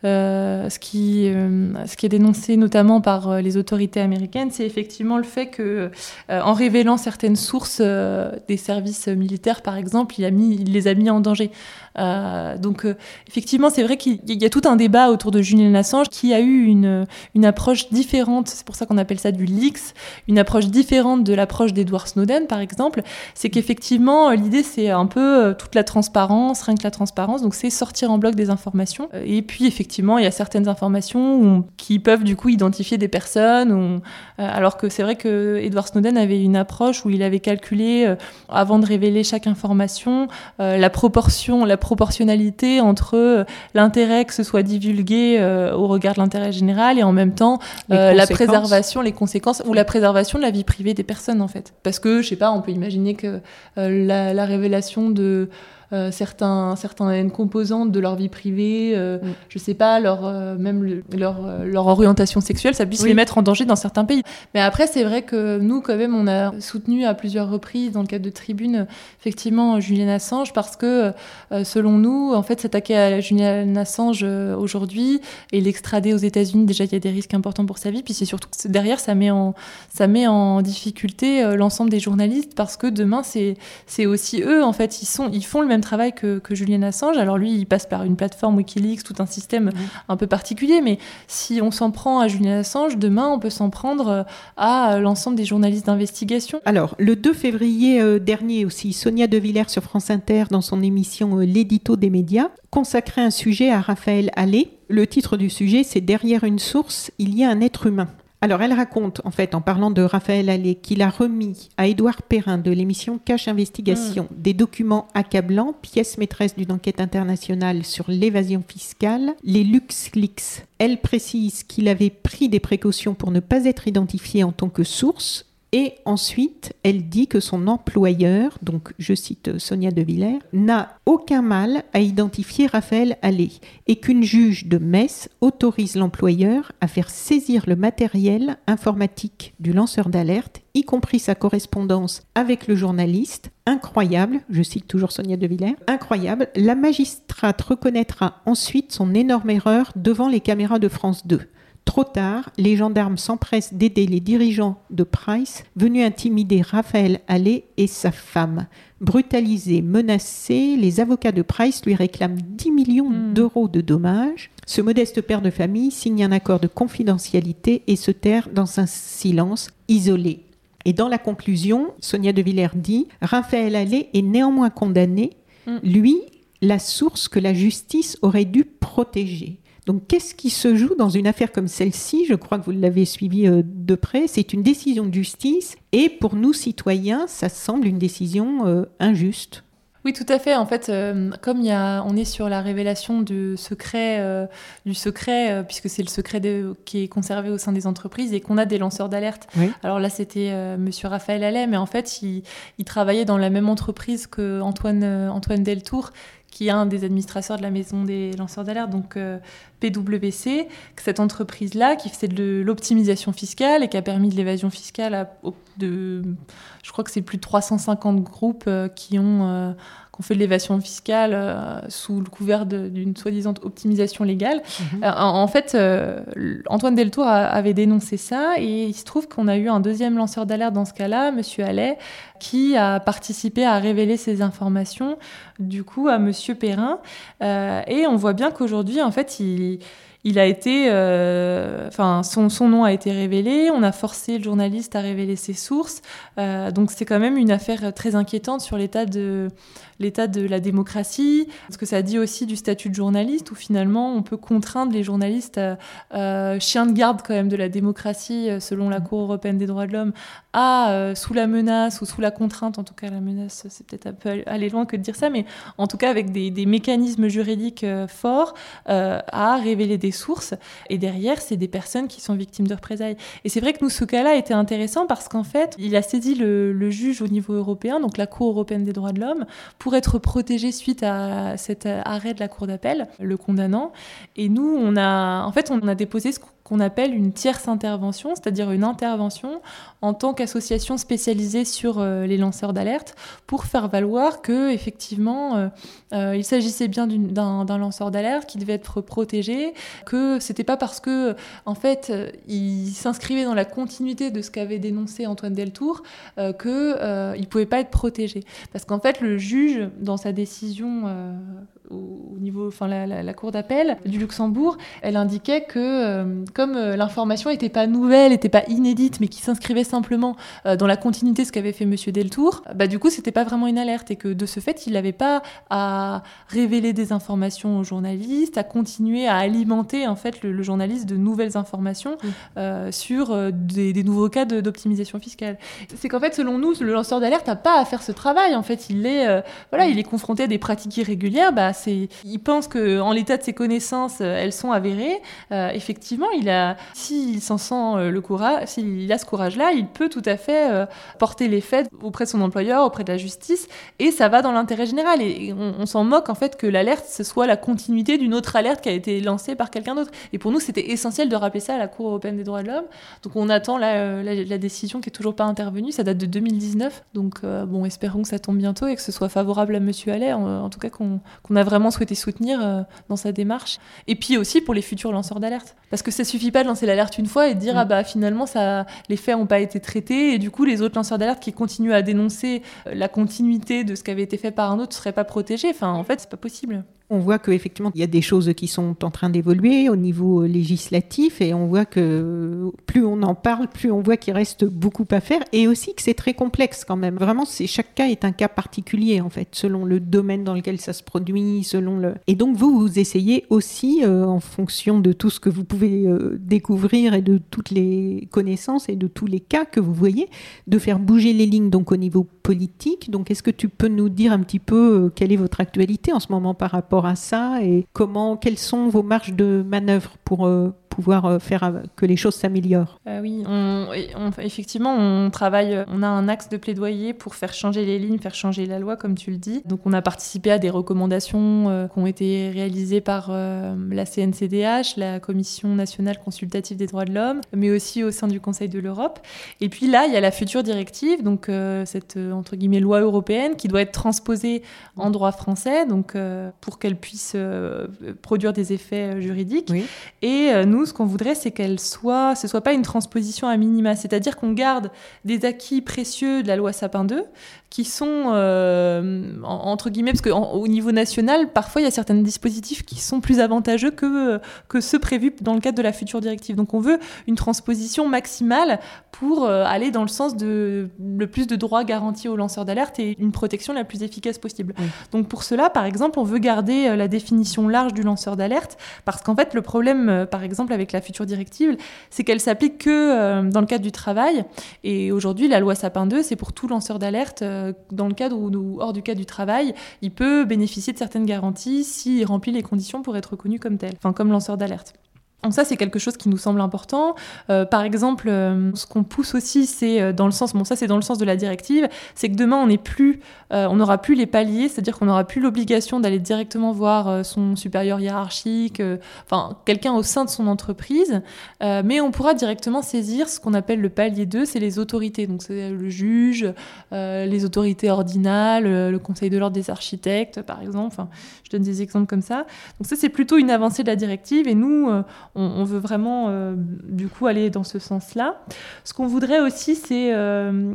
Euh, ce, qui, euh, ce qui est dénoncé notamment par euh, les autorités américaines, c'est effectivement le fait que, euh, en révélant certaines sources euh, des services militaires, par exemple, il, a mis, il les a mis en danger. Euh, donc, euh, effectivement, c'est vrai qu'il y a tout un débat autour de Julian Assange qui a eu une, une approche différente, c'est pour ça qu'on appelle ça du leaks, une approche différente de l'approche d'Edward Snowden, par exemple. C'est qu'effectivement, l'idée, c'est un peu euh, toute la transparence, rien que la transparence, donc c'est sortir en bloc des informations. Et puis, effectivement, Effectivement, il y a certaines informations où on, qui peuvent du coup identifier des personnes, où on, euh, alors que c'est vrai que Edward Snowden avait une approche où il avait calculé, euh, avant de révéler chaque information, euh, la proportion, la proportionnalité entre euh, l'intérêt que ce soit divulgué euh, au regard de l'intérêt général et en même temps euh, la préservation, les conséquences ou la préservation de la vie privée des personnes en fait. Parce que je sais pas, on peut imaginer que euh, la, la révélation de Euh, certains, certaines composantes de leur vie privée, euh, mm. je sais pas, leur, euh, même le, leur, euh, leur orientation sexuelle, ça puisse oui. les mettre en danger dans certains pays. Mais après, c'est vrai que nous, quand même, on a soutenu à plusieurs reprises, dans le cadre de Tribune, effectivement, Julian Assange, parce que, euh, selon nous, en fait, s'attaquer à Julian Assange euh, aujourd'hui et l'extrader aux États-Unis, déjà, il y a des risques importants pour sa vie. Puis c'est surtout que derrière, ça met en, ça met en difficulté euh, l'ensemble des journalistes, parce que demain, c'est, c'est aussi eux, en fait, ils, sont, ils font le même travail que, que Julian Assange. Alors lui, il passe par une plateforme Wikileaks, tout un système mmh. un peu particulier, mais si on s'en prend à Julian Assange, demain, on peut s'en prendre à l'ensemble des journalistes d'investigation. Alors, le deux février euh, dernier aussi, Sonia De Villers sur France Inter, dans son émission euh, L'édito des médias, consacrait un sujet à Raphaël Allais. Le titre du sujet, c'est « Derrière une source, il y a un être humain ». Alors, elle raconte, en fait, en parlant de Raphaël Allais, qu'il a remis à Édouard Perrin de l'émission Cache Investigation mmh. des documents accablants, pièce maîtresse d'une enquête internationale sur l'évasion fiscale, les LuxLeaks. Elle précise qu'il avait pris des précautions pour ne pas être identifié en tant que source. Et ensuite, elle dit que son employeur, donc je cite Sonia De Villers, n'a aucun mal à identifier Raphaël Allais et qu'une juge de Metz autorise l'employeur à faire saisir le matériel informatique du lanceur d'alerte, y compris sa correspondance avec le journaliste. Incroyable, je cite toujours Sonia De Villers, incroyable, la magistrate reconnaîtra ensuite son énorme erreur devant les caméras de France deux. Trop tard, les gendarmes s'empressent d'aider les dirigeants de Price venus intimider Raphaël Allais et sa femme. Brutalisé, menacé, les avocats de Price lui réclament dix millions mmh. d'euros de dommages. Ce modeste père de famille signe un accord de confidentialité et se terre dans un silence isolé. Et dans la conclusion, Sonia De Villers dit « Raphaël Allais est néanmoins condamné, mmh. lui, la source que la justice aurait dû protéger ». Donc, qu'est-ce qui se joue dans une affaire comme celle-ci ? Je crois que vous l'avez suivi euh, de près. C'est une décision de justice et pour nous, citoyens, ça semble une décision euh, injuste. Oui, tout à fait. En fait, euh, comme il y a, on est sur la révélation de secret, euh, du secret, euh, puisque c'est le secret de, qui est conservé au sein des entreprises et qu'on a des lanceurs d'alerte. Oui. Alors là, c'était euh, Monsieur Raphaël Allais, mais en fait, il, il travaillait dans la même entreprise que Antoine, euh, Antoine Deltour, qui est un des administrateurs de la maison des lanceurs d'alerte, donc euh, P W C, cette entreprise-là qui faisait de l'optimisation fiscale et qui a permis de l'évasion fiscale à, de, je crois que c'est plus de trois cent cinquante groupes euh, qui ont euh, qu'on fait de l'évasion fiscale euh, sous le couvert de, d'une soi-disant optimisation légale. Mmh. Euh, en, en fait, euh, Antoine Deltour a, avait dénoncé ça et il se trouve qu'on a eu un deuxième lanceur d'alerte dans ce cas-là, Monsieur Allais, qui a participé à révéler ces informations, du coup, à Monsieur Perrin. Euh, et on voit bien qu'aujourd'hui, en fait, il... Il a été, euh, enfin, son, son nom a été révélé. On a forcé le journaliste à révéler ses sources. Euh, donc, c'est quand même une affaire très inquiétante sur l'état de, l'état de la démocratie. Ce que ça dit aussi du statut de journaliste, où finalement, on peut contraindre les journalistes, euh, euh, chiens de garde quand même de la démocratie, selon la Cour européenne des droits de l'homme, à, euh, sous la menace ou sous la contrainte, en tout cas la menace, c'est peut-être un peu aller loin que de dire ça, mais en tout cas avec des, des mécanismes juridiques euh, forts, euh, à révéler des sources, et derrière, c'est des personnes qui sont victimes de représailles. Et c'est vrai que nous, ce cas-là était intéressant parce qu'en fait, il a saisi le, le juge au niveau européen, donc la Cour européenne des droits de l'homme, pour être protégé suite à cet arrêt de la Cour d'appel, le condamnant. Et nous, on a, en fait, on a déposé ce qu'on appelle une tierce intervention, c'est-à-dire une intervention en tant qu'association spécialisée sur euh, les lanceurs d'alerte, pour faire valoir que effectivement euh, euh, il s'agissait bien d'une, d'un, d'un lanceur d'alerte qui devait être protégé, que c'était pas parce que en fait euh, il s'inscrivait dans la continuité de ce qu'avait dénoncé Antoine Deltour euh, que euh, il pouvait pas être protégé, parce qu'en fait le juge dans sa décision euh, au niveau, enfin la, la, la cour d'appel du Luxembourg, elle indiquait que euh, comme euh, l'information n'était pas nouvelle, n'était pas inédite, mais qui s'inscrivait simplement euh, dans la continuité de ce qu'avait fait Monsieur Deltour, bah du coup c'était pas vraiment une alerte, et que de ce fait il n'avait pas à révéler des informations aux journalistes, à continuer à alimenter en fait le, le journaliste de nouvelles informations mmh. euh, sur euh, des, des nouveaux cas de, d'optimisation fiscale. C'est qu'en fait selon nous le lanceur d'alerte n'a pas à faire ce travail, en fait il est euh, voilà il est confronté à des pratiques irrégulières, bah c'est, il pense qu'en l'état de ses connaissances, elles sont avérées. Euh, effectivement, il a, s'il s'en sent le courage, s'il a ce courage-là, il peut tout à fait euh, porter les faits auprès de son employeur, auprès de la justice, et ça va dans l'intérêt général. Et on, on s'en moque en fait que l'alerte, ce soit la continuité d'une autre alerte qui a été lancée par quelqu'un d'autre. Et pour nous, c'était essentiel de rappeler ça à la Cour européenne des droits de l'homme. Donc on attend la, la, la décision qui est toujours pas intervenue. Ça date de deux mille dix-neuf. Donc euh, bon, espérons que ça tombe bientôt et que ce soit favorable à Monsieur Allais, en, en tout cas qu'on, qu'on a vraiment souhaité soutenir euh, dans sa démarche. Et puis aussi pour les futurs lanceurs d'alerte. Parce que ça suffit pas de lancer l'alerte une fois et de dire mmh. ah bah finalement ça, les faits n'ont pas été traités, et du coup les autres lanceurs d'alerte qui continuent à dénoncer la continuité de ce qui avait été fait par un autre ne seraient pas protégés. Enfin en fait c'est pas possible. On voit qu'effectivement, il y a des choses qui sont en train d'évoluer au niveau législatif, et on voit que plus on en parle, plus on voit qu'il reste beaucoup à faire, et aussi que c'est très complexe quand même. Vraiment, c'est, chaque cas est un cas particulier, en fait, selon le domaine dans lequel ça se produit, selon le... Et donc, vous, vous essayez aussi, euh, en fonction de tout ce que vous pouvez euh, découvrir et de toutes les connaissances et de tous les cas que vous voyez, de faire bouger les lignes, donc au niveau politique. Donc, est-ce que tu peux nous dire un petit peu euh, quelle est votre actualité en ce moment par rapport à ça, et comment, quelles sont vos marges de manœuvre pour euh, pouvoir euh, faire que les choses s'améliorent? euh, Oui, on, on, effectivement, on travaille, on a un axe de plaidoyer pour faire changer les lignes, faire changer la loi, comme tu le dis. Donc, on a participé à des recommandations euh, qui ont été réalisées par euh, la C N C D H, la Commission nationale consultative des droits de l'homme, mais aussi au sein du Conseil de l'Europe. Et puis là, il y a la future directive, donc euh, cette euh, entre guillemets loi européenne qui doit être transposée en droit français, donc euh, pour qu'elle puisse euh, produire des effets euh, juridiques. Oui. Et euh, nous, ce qu'on voudrait, c'est qu'elle soit, ce soit pas une transposition à minima, c'est-à-dire qu'on garde des acquis précieux de la loi Sapin deux, qui sont euh, entre guillemets, parce qu'au niveau national, parfois il y a certains dispositifs qui sont plus avantageux que que ceux prévus dans le cadre de la future directive. Donc on veut une transposition maximale pour euh, aller dans le sens de le plus de droits garantis aux lanceurs d'alerte et une protection la plus efficace possible. Oui. Donc pour cela, par exemple, on veut garder la définition large du lanceur d'alerte, parce qu'en fait le problème, par exemple avec la future directive, c'est qu'elle s'applique que euh, dans le cadre du travail. Et aujourd'hui, la loi Sapin deux, c'est pour tout lanceur d'alerte, euh, dans le cadre ou, ou hors du cadre du travail, il peut bénéficier de certaines garanties s'il remplit les conditions pour être reconnu comme tel, enfin comme lanceur d'alerte. Donc ça, c'est quelque chose qui nous semble important. Euh, par exemple, euh, ce qu'on pousse aussi, c'est euh, dans le sens, bon ça c'est dans le sens de la directive, c'est que demain on n'est plus, euh, on n'aura plus les paliers, c'est-à-dire qu'on n'aura plus l'obligation d'aller directement voir euh, son supérieur hiérarchique, euh, enfin quelqu'un au sein de son entreprise, euh, mais on pourra directement saisir ce qu'on appelle le palier deux, c'est les autorités. Donc c'est le juge, euh, les autorités ordinales, euh, le conseil de l'ordre des architectes, par exemple. Enfin, je donne des exemples comme ça. Donc ça, c'est plutôt une avancée de la directive, et nous, euh, on, on veut vraiment, euh, du coup, aller dans ce sens-là. Ce qu'on voudrait aussi, c'est euh,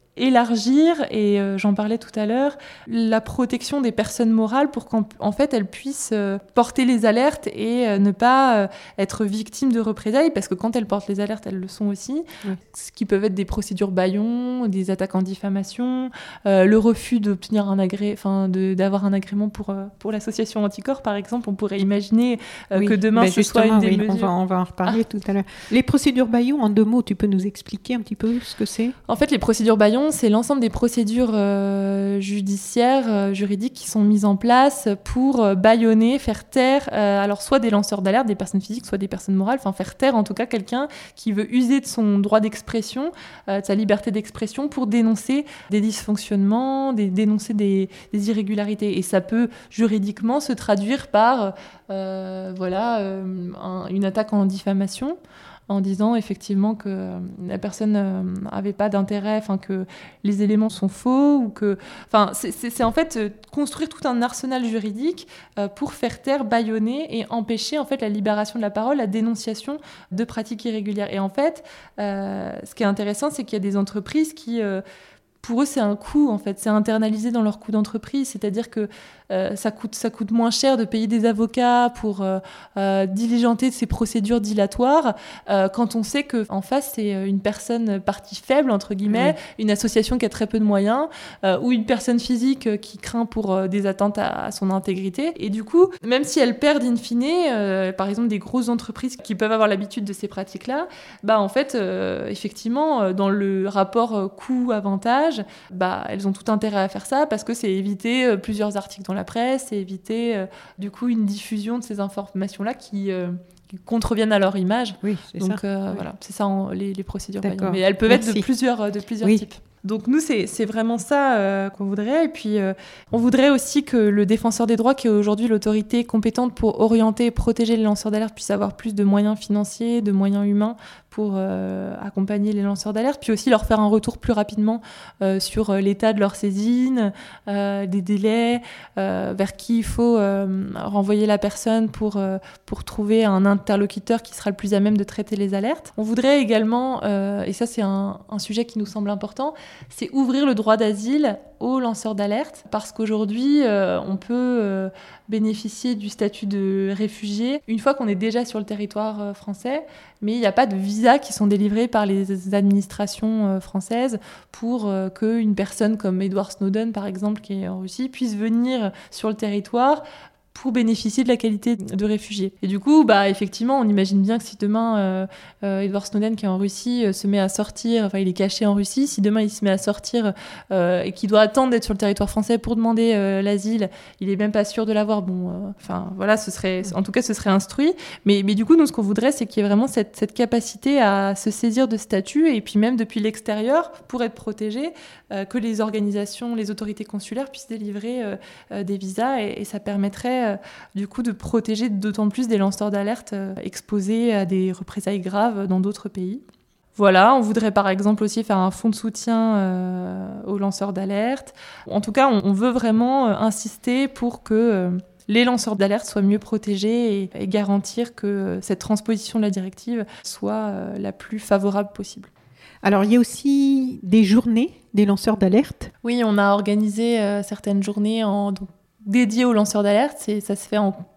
élargir, et euh, j'en parlais tout à l'heure, la protection des personnes morales pour qu'en en fait, elles puissent euh, porter les alertes et euh, ne pas euh, être victimes de représailles, parce que quand elles portent les alertes, elles le sont aussi. Oui. Ce qui peuvent être des procédures bâillons, des attaques en diffamation, euh, le refus d'obtenir un agré... enfin, de, d'avoir un agrément pour, euh, pour l'association Anticorps, par exemple. On pourrait imaginer euh, oui. que demain, ben ce soit une des oui, mesures... On va, on va en reparler ah. tout à l'heure. Les procédures bâillons, en deux mots, tu peux nous expliquer un petit peu ce que c'est ? En fait, les procédures bâillons, c'est l'ensemble des procédures euh, judiciaires, euh, juridiques qui sont mises en place pour euh, bâillonner, faire taire, euh, alors soit des lanceurs d'alerte, des personnes physiques, soit des personnes morales, enfin faire taire en tout cas quelqu'un qui veut user de son droit d'expression, euh, de sa liberté d'expression pour dénoncer des dysfonctionnements, des, dénoncer des, des irrégularités. Et ça peut juridiquement se traduire par euh, voilà, euh, un, une attaque en diffamation, en disant effectivement que la personne n'avait pas d'intérêt, enfin que les éléments sont faux, ou que, enfin c'est, c'est, c'est en fait construire tout un arsenal juridique euh, pour faire taire, bâillonner et empêcher en fait la libération de la parole, la dénonciation de pratiques irrégulières. Et en fait, euh, ce qui est intéressant, c'est qu'il y a des entreprises qui euh, pour eux, c'est un coût, en fait. C'est internalisé dans leur coût d'entreprise. C'est-à-dire que euh, ça coûte, ça coûte moins cher de payer des avocats pour euh, euh, diligenter ces procédures dilatoires euh, quand on sait qu'en face, c'est une personne partie faible, entre guillemets, oui. une association qui a très peu de moyens, euh, ou une personne physique qui craint pour euh, des atteintes à, à son intégrité. Et du coup, même si elles perdent in fine, euh, par exemple, des grosses entreprises qui peuvent avoir l'habitude de ces pratiques-là, bah, en fait, euh, effectivement, dans le rapport coût-avantage, bah, elles ont tout intérêt à faire ça parce que c'est éviter euh, plusieurs articles dans la presse, c'est éviter euh, du coup une diffusion de ces informations-là qui, euh, qui contreviennent à leur image. Oui, c'est Donc ça. Euh, oui. voilà, c'est ça en, les, les procédures. D'accord. Mais elles peuvent Merci. être de plusieurs, de plusieurs oui. types. Donc nous, c'est, c'est vraiment ça euh, qu'on voudrait. Et puis, euh, on voudrait aussi que le défenseur des droits, qui est aujourd'hui l'autorité compétente pour orienter et protéger les lanceurs d'alerte, puisse avoir plus de moyens financiers, de moyens humains pour euh, accompagner les lanceurs d'alerte, puis aussi leur faire un retour plus rapidement euh, sur l'état de leur saisine, euh, des délais, euh, vers qui il faut euh, renvoyer la personne pour, euh, pour trouver un interlocuteur qui sera le plus à même de traiter les alertes. On voudrait également, euh, et ça c'est un, un sujet qui nous semble important, c'est ouvrir le droit d'asile aux lanceurs d'alerte, parce qu'aujourd'hui, euh, on peut euh, bénéficier du statut de réfugié une fois qu'on est déjà sur le territoire euh, français, mais il n'y a pas de visas qui sont délivrés par les administrations euh, françaises pour euh, qu'une personne comme Edward Snowden, par exemple, qui est en Russie, puisse venir sur le territoire pour bénéficier de la qualité de réfugié. Et du coup, bah, effectivement, on imagine bien que si demain, euh, euh, Edward Snowden, qui est en Russie, euh, se met à sortir, enfin, il est caché en Russie, si demain il se met à sortir euh, et qu'il doit attendre d'être sur le territoire français pour demander euh, l'asile, il est même pas sûr de l'avoir. Bon, euh, enfin, voilà, ce serait, en tout cas, ce serait instruit. Mais, mais du coup, nous, ce qu'on voudrait, c'est qu'il y ait vraiment cette, cette capacité à se saisir de statut, et puis même depuis l'extérieur, pour être protégé, euh, que les organisations, les autorités consulaires puissent délivrer euh, euh, des visas, et, et ça permettrait euh, du coup de protéger d'autant plus des lanceurs d'alerte euh, exposés à des représailles graves dans d'autres pays. Voilà, on voudrait par exemple aussi faire un fonds de soutien euh, aux lanceurs d'alerte. En tout cas, on, on veut vraiment euh, insister pour que euh, les lanceurs d'alerte soient mieux protégés, et, et garantir que euh, cette transposition de la directive soit euh, la plus favorable possible. Alors, il y a aussi des journées des lanceurs d'alerte. Oui, on a organisé euh, certaines journées en, donc, dédiées aux lanceurs d'alerte. C'est, ça se fait en,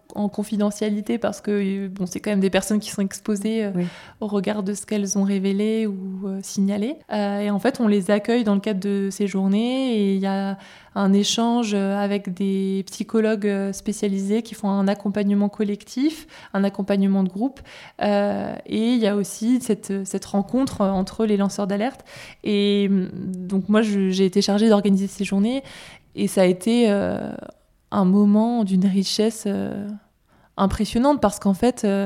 en confidentialité parce que bon, c'est quand même des personnes qui sont exposées euh, oui. au regard de ce qu'elles ont révélé ou euh, signalé. Euh, et en fait, on les accueille dans le cadre de ces journées et il y a un échange avec des psychologues spécialisés qui font un accompagnement collectif, un accompagnement de groupe. Euh, et il y a aussi cette, cette rencontre entre les lanceurs d'alerte. Et donc moi, je, j'ai été chargée d'organiser ces journées et ça a été euh, un moment d'une richesse euh, impressionnante parce qu'en fait... Euh,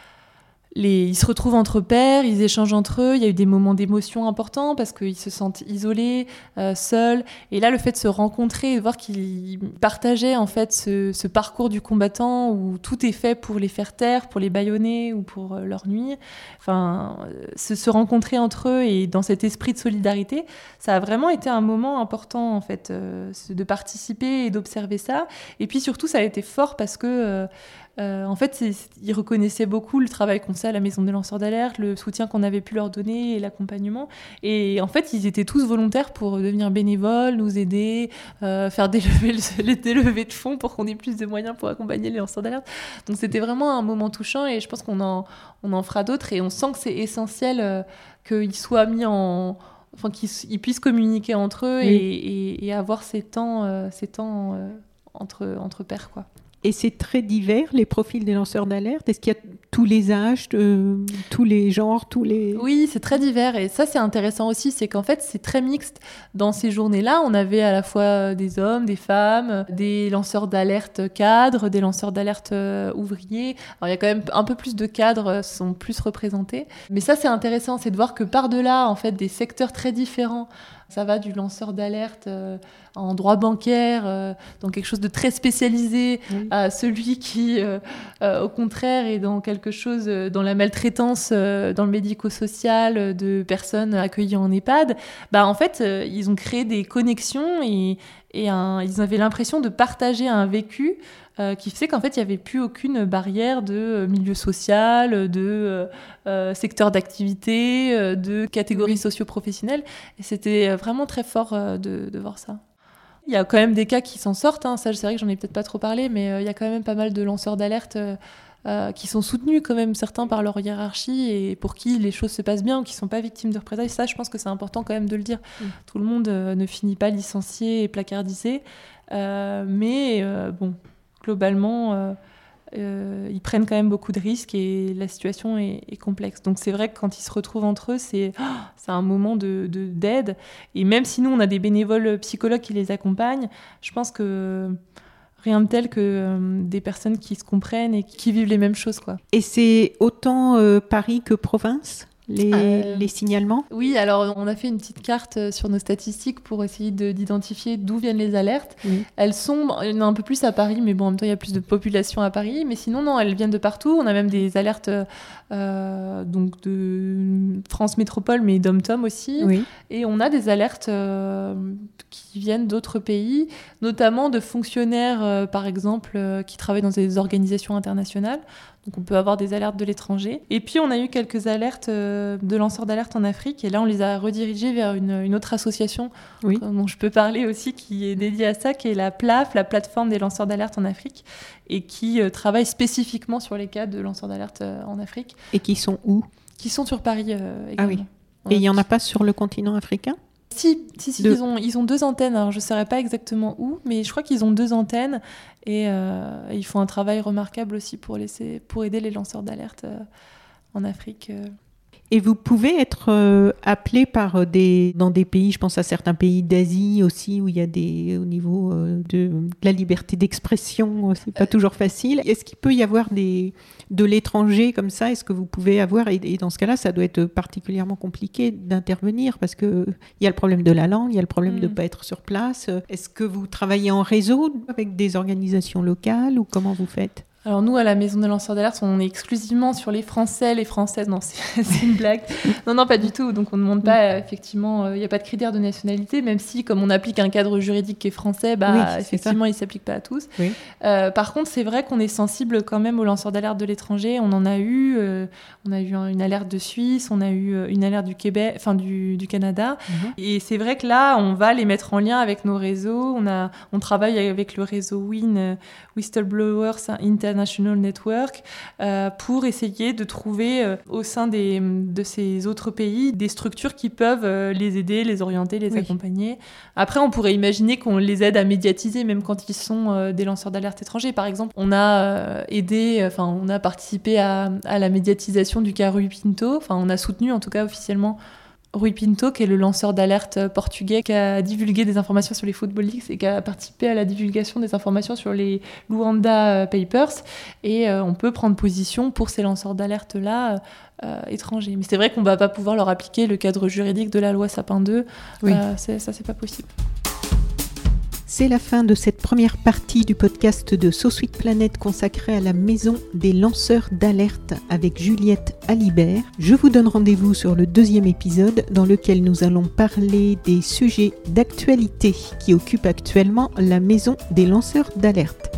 Les, ils se retrouvent entre pairs, ils échangent entre eux, il y a eu des moments d'émotion importants parce qu'ils se sentent isolés, euh, seuls. Et là, le fait de se rencontrer et de voir qu'ils partageaient en fait ce, ce parcours du combattant où tout est fait pour les faire taire, pour les bâillonner ou pour euh, leur nuire. Enfin, se, se rencontrer entre eux et dans cet esprit de solidarité, ça a vraiment été un moment important en fait, euh, de participer et d'observer ça. Et puis surtout, ça a été fort parce que euh, Euh, en fait, c'est, ils reconnaissaient beaucoup le travail qu'on faisait à la maison des lanceurs d'alerte, le soutien qu'on avait pu leur donner et l'accompagnement. Et en fait, ils étaient tous volontaires pour devenir bénévoles, nous aider, euh, faire des levées, des levées de fonds pour qu'on ait plus de moyens pour accompagner les lanceurs d'alerte. Donc c'était vraiment un moment touchant et je pense qu'on en, on en fera d'autres. Et on sent que c'est essentiel euh, qu'ils soient mis en... Enfin, qu'ils ils puissent communiquer entre eux oui. et, et, et avoir ces temps, euh, ces temps euh, entre, entre pairs, quoi. Et c'est très divers, les profils des lanceurs d'alerte. Est-ce qu'il y a tous les âges, de, tous les genres, tous les... Oui, c'est très divers. Et ça, c'est intéressant aussi. C'est qu'en fait, c'est très mixte. Dans ces journées-là, on avait à la fois des hommes, des femmes, des lanceurs d'alerte cadres, des lanceurs d'alerte ouvriers. Alors, il y a quand même un peu plus de cadres sont plus représentés. Mais ça, c'est intéressant. C'est de voir que par-delà, en fait, des secteurs très différents, ça va du lanceur d'alerte euh, en droit bancaire, euh, dans quelque chose de très spécialisé, oui. à celui qui, euh, euh, au contraire, est dans quelque chose, euh, dans la maltraitance, euh, dans le médico-social euh, de personnes accueillies en EHPAD. Bah, en fait, euh, ils ont créé des connexions et, et un, ils avaient l'impression de partager un vécu Euh, qui faisait qu'en fait, il n'y avait plus aucune barrière de euh, milieu social, de euh, euh, secteur d'activité, euh, de catégorie socio-professionnelle. Et c'était vraiment très fort euh, de, de voir ça. Il y a quand même des cas qui s'en sortent. Hein. Ça, c'est vrai que j'en ai peut-être pas trop parlé, mais euh, il y a quand même pas mal de lanceurs d'alerte euh, euh, qui sont soutenus quand même, certains par leur hiérarchie, et pour qui les choses se passent bien ou qui ne sont pas victimes de représailles. Ça, je pense que c'est important quand même de le dire. Mmh. Tout le monde euh, ne finit pas licencié et placardisé. Euh, mais euh, bon... Globalement, euh, euh, ils prennent quand même beaucoup de risques et la situation est, est complexe. Donc c'est vrai que quand ils se retrouvent entre eux, c'est, oh, c'est un moment de, de, d'aide. Et même si nous, on a des bénévoles psychologues qui les accompagnent, je pense que rien de tel que euh, des personnes qui se comprennent et qui vivent les mêmes choses, quoi. Et c'est autant euh, Paris que province ? Les, euh, les signalements ? Oui, alors on a fait une petite carte sur nos statistiques pour essayer de, d'identifier d'où viennent les alertes. Oui. Elles sont, il y en a un peu plus à Paris, mais bon, en même temps, il y a plus de population à Paris. Mais sinon, non, elles viennent de partout. On a même des alertes euh, donc de France Métropole, mais d'Om-Tom aussi. Oui. Et on a des alertes euh, qui viennent d'autres pays, notamment de fonctionnaires, euh, par exemple, euh, qui travaillent dans des organisations internationales. Donc on peut avoir des alertes de l'étranger. Et puis on a eu quelques alertes euh, de lanceurs d'alerte en Afrique. Et là, on les a redirigés vers une, une autre association oui. dont je peux parler aussi, qui est dédiée à ça, qui est la P L A F, la plateforme des lanceurs d'alerte en Afrique, et qui euh, travaille spécifiquement sur les cas de lanceurs d'alerte euh, en Afrique. Et qui sont où ? Qui sont sur Paris euh, également. Ah oui. Et il n'y en a pas sur le continent africain ? Si, si, si de... ils, ont, ils ont deux antennes. Alors, je ne saurais pas exactement où, mais je crois qu'ils ont deux antennes et euh, ils font un travail remarquable aussi pour, laisser, pour aider les lanceurs d'alerte euh, en Afrique. Euh. Et vous pouvez être euh, appelé par des, dans des pays, je pense à certains pays d'Asie aussi, où il y a des, au niveau euh, de, de la liberté d'expression, c'est pas euh... toujours facile. Est-ce qu'il peut y avoir des, de l'étranger comme ça ? Est-ce que vous pouvez avoir, et, et dans ce cas-là, ça doit être particulièrement compliqué d'intervenir parce qu'il y a le problème de la langue, il y a le problème mmh. de ne pas être sur place. Est-ce que vous travaillez en réseau avec des organisations locales ou comment vous faites ? Alors nous, à la Maison des lanceurs d'alerte, on est exclusivement sur les Français, les Françaises. Non, c'est, c'est une blague. Non, non, pas du tout. Donc on ne demande pas, effectivement, il euh, n'y a pas de critère de nationalité, même si, comme on applique un cadre juridique qui est français, bah, oui, effectivement, il ne s'applique pas à tous. Oui. Euh, par contre, c'est vrai qu'on est sensible quand même aux lanceurs d'alerte de l'étranger. On en a eu. Euh, on a eu une alerte de Suisse, on a eu une alerte du Québec, enfin du, du Canada. Mm-hmm. Et c'est vrai que là, on va les mettre en lien avec nos réseaux. On, a, on travaille avec le réseau W I N, Whistleblowers Inter International Network, euh, pour essayer de trouver euh, au sein des, de ces autres pays des structures qui peuvent euh, les aider, les orienter, les oui. accompagner. Après, on pourrait imaginer qu'on les aide à médiatiser, même quand ils sont euh, des lanceurs d'alerte étrangers. Par exemple, on a euh, aidé, enfin, on a participé à, à la médiatisation du cas Rui Pinto. Enfin, on a soutenu, en tout cas officiellement, Rui Pinto, qui est le lanceur d'alerte portugais, qui a divulgué des informations sur les Football Leaks et qui a participé à la divulgation des informations sur les Luanda Papers. Et euh, on peut prendre position pour ces lanceurs d'alerte-là euh, étrangers. Mais c'est vrai qu'on ne va pas pouvoir leur appliquer le cadre juridique de la loi Sapin deux. Oui. Euh, c'est, ça, c'est pas possible. C'est la fin de cette première partie du podcast de So Sweet Planet consacrée à la maison des lanceurs d'alerte avec Juliette Alibert. Je vous donne rendez-vous sur le deuxième épisode dans lequel nous allons parler des sujets d'actualité qui occupent actuellement la maison des lanceurs d'alerte.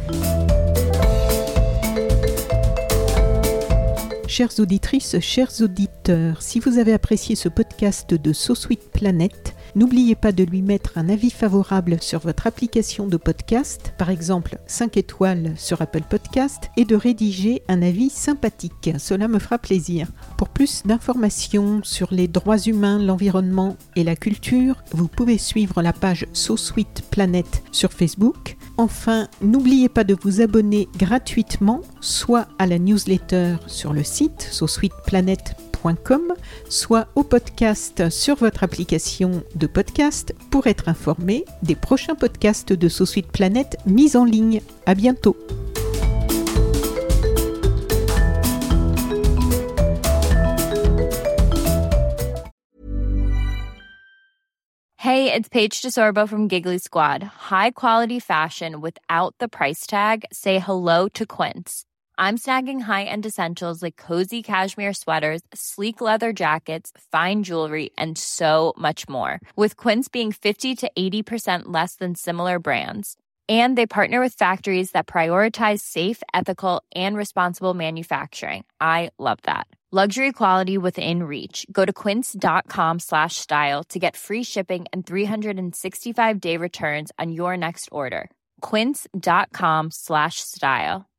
Chères auditrices, chers auditeurs, si vous avez apprécié ce podcast de So Sweet Planet, n'oubliez pas de lui mettre un avis favorable sur votre application de podcast, par exemple cinq étoiles sur Apple Podcast, et de rédiger un avis sympathique. Cela me fera plaisir. Pour plus d'informations sur les droits humains, l'environnement et la culture, vous pouvez suivre la page So Sweet Planet sur Facebook. Enfin, n'oubliez pas de vous abonner gratuitement, soit à la newsletter sur le site so sweet planet point com, soit au podcast sur votre application de podcast pour être informé des prochains podcasts de So Sweet Planet mis en ligne. À bientôt. Hey, it's Paige DeSorbo from Giggly Squad. High quality fashion without the price tag. Say hello to Quince. I'm snagging high-end essentials like cozy cashmere sweaters, sleek leather jackets, fine jewelry, and so much more. With Quince being fifty to eighty percent less than similar brands. And they partner with factories that prioritize safe, ethical, and responsible manufacturing. I love that. Luxury quality within reach. Go to quince.com slash style to get free shipping and three sixty-five day returns on your next order. Quince.com slash style.